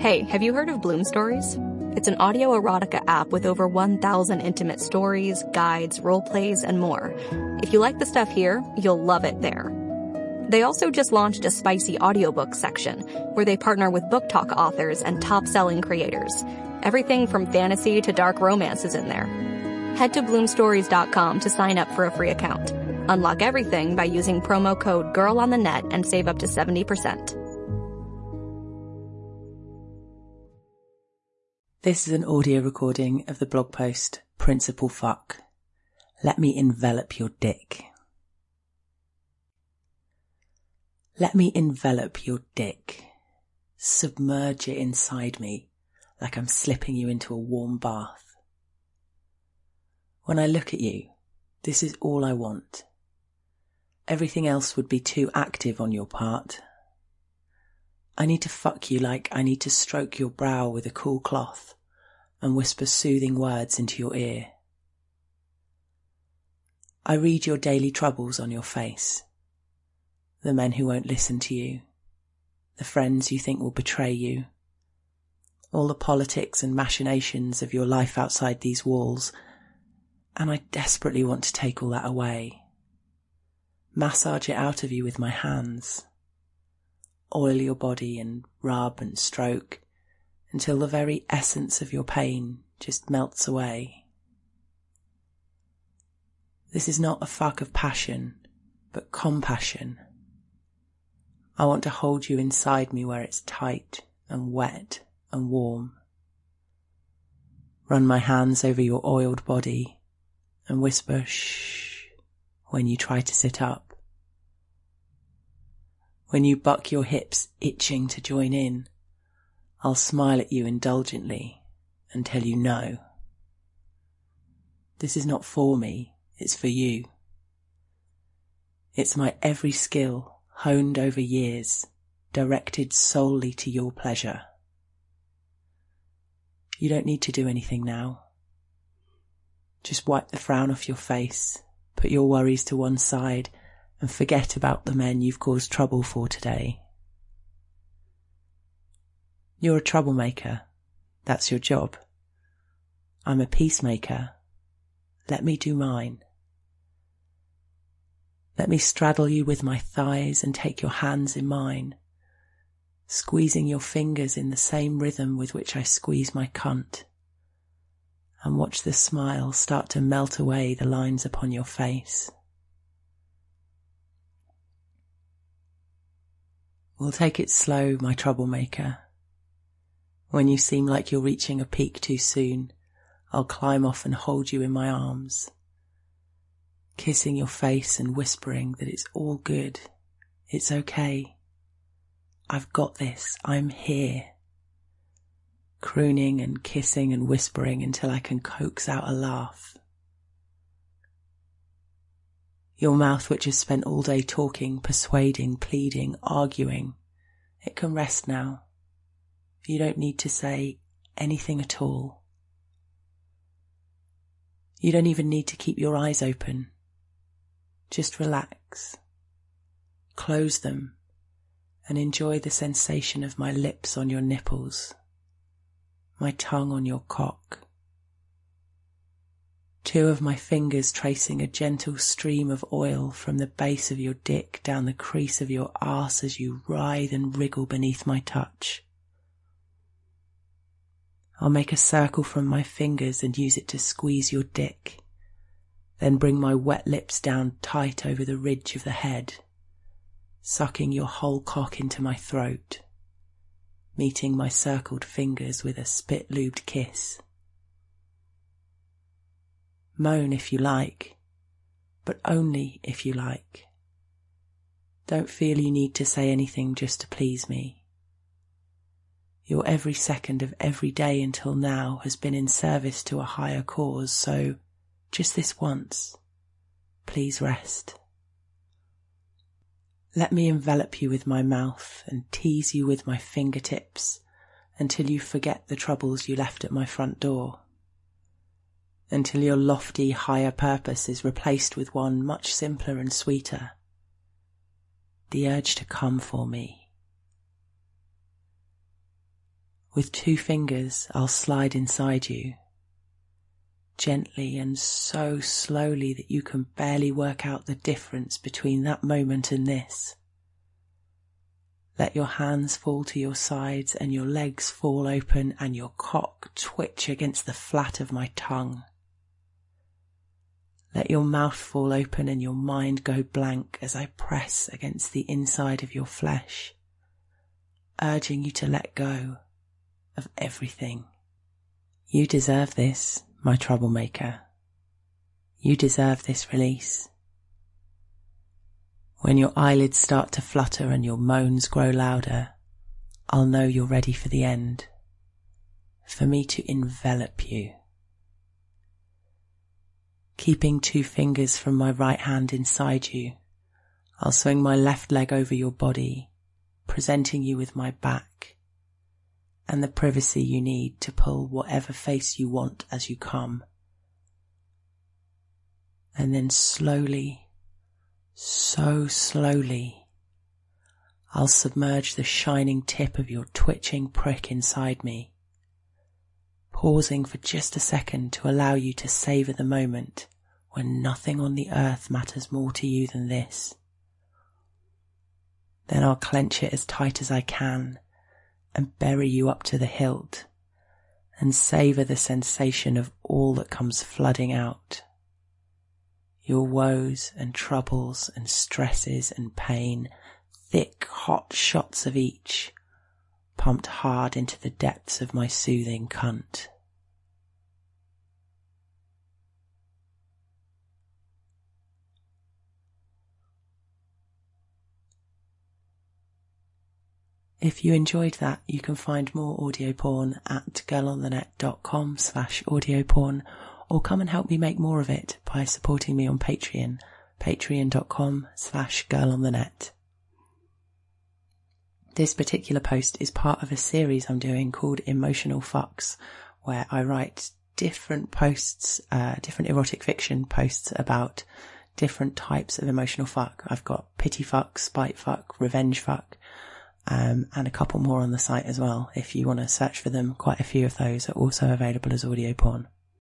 Hey, have you heard of Bloom Stories? It's an audio erotica app with over 1,000 intimate stories, guides, role plays, and more. If you like the stuff here, you'll love it there. They also just launched a spicy audiobook section where they partner with book talk authors and top-selling creators. Everything from fantasy to dark romance is in there. Head to bloomstories.com to sign up for a free account. Unlock everything by using promo code GIRLONTHENET and save up to 70%. This is an audio recording of the blog post, Principal Fuck. Let me envelop your dick. Let me envelop your dick. Submerge it inside me like I'm slipping you into a warm bath. When I look at you, this is all I want. Everything else would be too active on your part. I need to fuck you like I need to stroke your brow with a cool cloth and whisper soothing words into your ear. I read your daily troubles on your face. The men who won't listen to you. The friends you think will betray you. All the politics and machinations of your life outside these walls. And I desperately want to take all that away. Massage it out of you with my hands. Oil your body and rub and stroke until the very essence of your pain just melts away. This is not a fuck of passion, but compassion. I want to hold you inside me where it's tight and wet and warm. Run my hands over your oiled body and whisper shh when you try to sit up. When you buck your hips itching to join in, I'll smile at you indulgently and tell you no. This is not for me, it's for you. It's my every skill, honed over years, directed solely to your pleasure. You don't need to do anything now. Just wipe the frown off your face, put your worries to one side, and forget about the men you've caused trouble for today. You're a troublemaker. That's your job. I'm a peacemaker. Let me do mine. Let me straddle you with my thighs and take your hands in mine, squeezing your fingers in the same rhythm with which I squeeze my cunt, and watch the smile start to melt away the lines upon your face. We'll take it slow, my troublemaker. When you seem like you're reaching a peak too soon, I'll climb off and hold you in my arms, kissing your face and whispering that it's all good, it's okay. I've got this, I'm here. Crooning and kissing and whispering until I can coax out a laugh. Your mouth, which has spent all day talking, persuading, pleading, arguing, it can rest now. You don't need to say anything at all. You don't even need to keep your eyes open. Just relax. Close them and enjoy the sensation of my lips on your nipples, my tongue on your cock. Two of my fingers tracing a gentle stream of oil from the base of your dick down the crease of your arse as you writhe and wriggle beneath my touch. I'll make a circle from my fingers and use it to squeeze your dick, then bring my wet lips down tight over the ridge of the head, sucking your whole cock into my throat, meeting my circled fingers with a spit-lubed kiss. Moan if you like, but only if you like. Don't feel you need to say anything just to please me. Your every second of every day until now has been in service to a higher cause, so just this once, please rest. Let me envelop you with my mouth and tease you with my fingertips until you forget the troubles you left at my front door. Until your lofty, higher purpose is replaced with one much simpler and sweeter. The urge to come for me. With 2 fingers, I'll slide inside you, gently and so slowly that you can barely work out the difference between that moment and this. Let your hands fall to your sides and your legs fall open and your cock twitch against the flat of my tongue. Let your mouth fall open and your mind go blank as I press against the inside of your flesh, urging you to let go of everything. You deserve this, my troublemaker. You deserve this release. When your eyelids start to flutter and your moans grow louder, I'll know you're ready for the end, for me to envelop you. Keeping 2 fingers from my right hand inside you, I'll swing my left leg over your body, presenting you with my back and the privacy you need to pull whatever face you want as you come. And then slowly, so slowly, I'll submerge the shining tip of your twitching prick inside me, pausing for just a second to allow you to savour the moment when nothing on the earth matters more to you than this. Then I'll clench it as tight as I can and bury you up to the hilt and savour the sensation of all that comes flooding out. Your woes and troubles and stresses and pain, thick, hot shots of each, pumped hard into the depths of my soothing cunt. If you enjoyed that, you can find more audio porn at girlonthenet.com/audio-porn, or come and help me make more of it by supporting me on Patreon, patreon.com/girlonthenet. This particular post is part of a series I'm doing called Emotional Fucks, where I write different posts, different erotic fiction posts about different types of emotional fuck. I've got pity fuck, spite fuck, revenge fuck, and a couple more on the site as well. If you want to search for them, quite a few of those are also available as audio porn.